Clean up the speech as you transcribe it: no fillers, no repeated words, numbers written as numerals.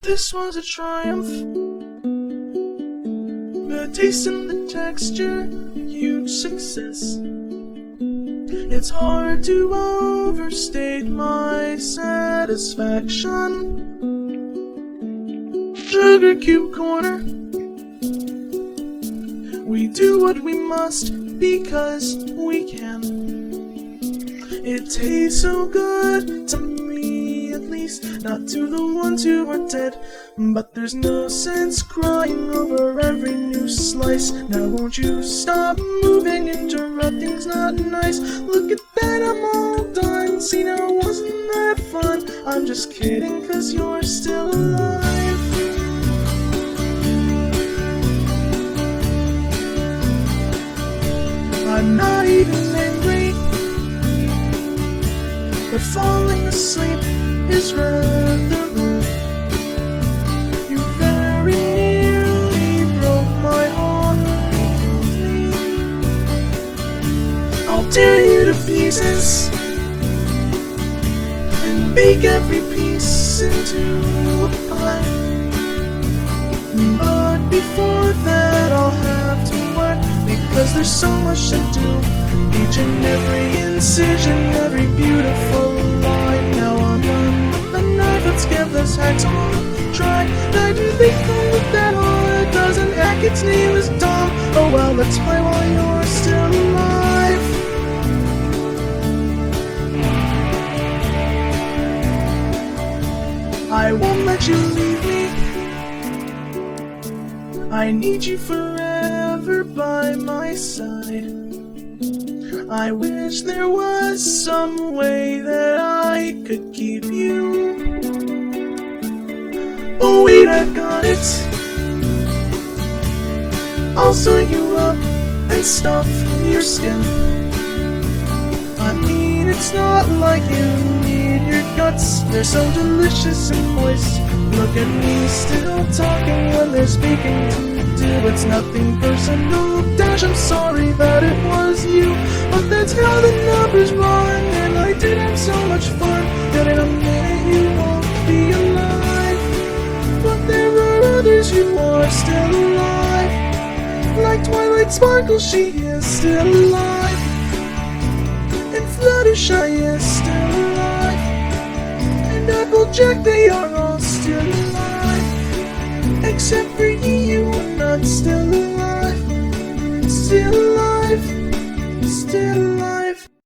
This was a triumph. The taste and the texture, huge success. It's hard to overstate my satisfaction. Sugar Cube Corner. We do what we must because we can. It tastes so good to me, at least, not to the ones who are dead. But there's no sense crying over every new slice. Now won't you stop moving, interrupting's not nice. Look at that, I'm all done. See, now wasn't that fun? I'm just kidding, 'cause you're still alive. I'm not even angry, but falling asleep is rather rude. You very nearly broke my heart. I'll tear you to pieces and bake every piece into a pie. But before that I'll have to work, because there's so much to do. Each and every incision, every beautiful line. Now I'm done with the knife, let's give this hacksaw a try. I do think with that hard doesn't hack, its name is Tom. Oh well, let's play while you're still alive. I won't let you leave me. I need you forever by my side. I wish there was some way that I could keep you. Oh wait, I've got it. I'll sew you up and stuff your skin. I mean, it's not like you need your guts. They're so delicious and moist. Look at me still talking when they're speaking to do. It's nothing personal, Dash, I'm sorry that it was you. But that's how the numbers run, and I did have so much fun that in a minute you won't be alive. But there are others who are still alive. Like Twilight Sparkle, she is still alive. And Fluttershy is still alive. And Applejack, they are all still alive. Except for you are not still alive. Still alive. Still alive.